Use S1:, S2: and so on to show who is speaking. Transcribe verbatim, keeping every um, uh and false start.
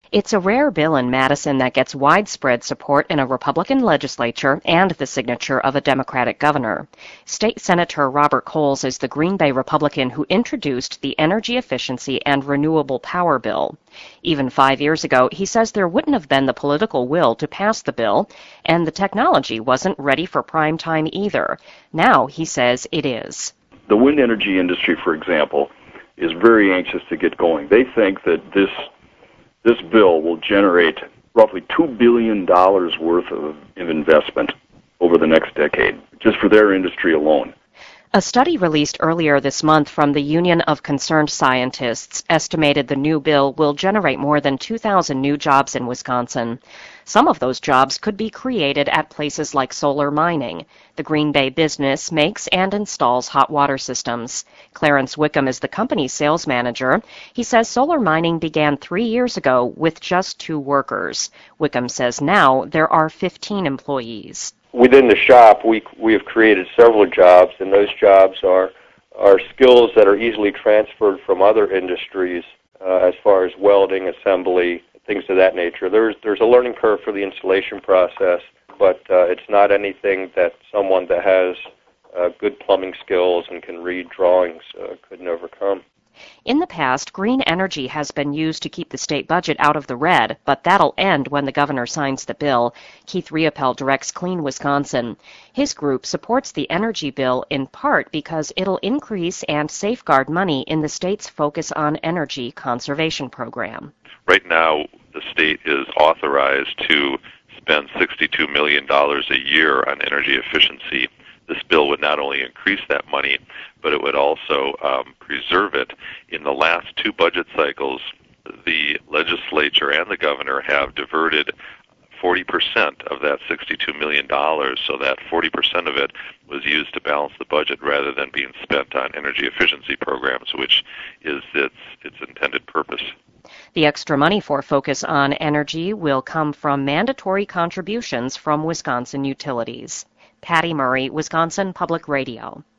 S1: It's a rare bill in Madison that gets widespread support in a Republican legislature and the signature of a Democratic governor. State Senator Robert Coles is the Green Bay Republican who introduced the Energy Efficiency and Renewable Power Bill. Even five years ago, he says there wouldn't have been the political will to pass the bill, and the technology wasn't ready for prime time either. Now, he says it is.
S2: The wind energy industry, for example, is very anxious to get going. They think that this This bill will generate roughly two billion dollars worth of investment over the next decade, just for their industry alone.
S1: A study released earlier this month from the Union of Concerned Scientists estimated the new bill will generate more than two thousand new jobs in Wisconsin. Some of those jobs could be created at places like solar mining. The Green Bay business makes and installs hot water systems. Clarence Wickham is the company's sales manager. He says solar mining began three years ago with just two workers. Wickham says now there are fifteen employees.
S3: Within the shop, we we have created several jobs, and those jobs are are skills that are easily transferred from other industries, uh, as far as welding, assembly, things of that nature. There's there's a learning curve for the installation process, but uh, it's not anything that someone that has uh, good plumbing skills and can read drawings uh, couldn't overcome.
S1: In the past, green energy has been used to keep the state budget out of the red, but that'll end when the governor signs the bill. Keith Riopel directs Clean Wisconsin. His group supports the energy bill in part because it'll increase and safeguard money in the state's Focus on Energy conservation program.
S4: Right now, the state is authorized to spend sixty-two million dollars a year on energy efficiency. This bill would not only increase that money, but it would also um, preserve it. In the last two budget cycles, the legislature and the governor have diverted forty percent of that sixty-two million dollars, so that forty percent of it was used to balance the budget rather than being spent on energy efficiency programs, which is its, its intended purpose.
S1: The extra money for Focus on Energy will come from mandatory contributions from Wisconsin utilities. Patty Murray, Wisconsin Public Radio.